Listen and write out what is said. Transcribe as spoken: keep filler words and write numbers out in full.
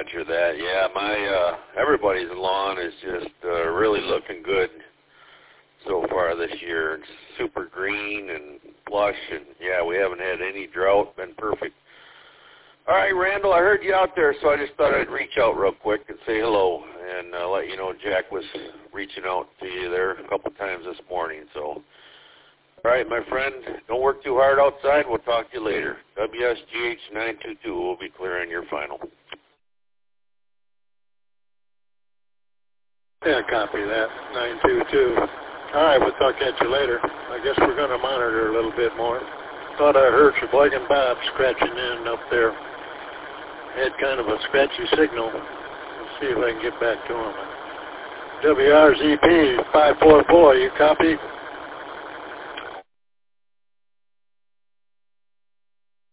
Roger that. Yeah, my uh, everybody's lawn is just uh, really looking good so far this year. It's super green and lush, and yeah, we haven't had any drought. Been perfect. All right, Randall, I heard you out there, so I just thought I'd reach out real quick and say hello and uh, let you know Jack was reaching out to you there a couple times this morning. So, all right, my friend, don't work too hard outside. We'll talk to you later. W S G H nine two two will be clearing your final. Yeah, copy that, nine two two. All right, we'll talk at you later. I guess we're going to monitor a little bit more. Thought I heard Sheboygan Bob scratching in up there. Had kind of a scratchy signal. Let's see if I can get back to him. W R Z P five four four, you copy?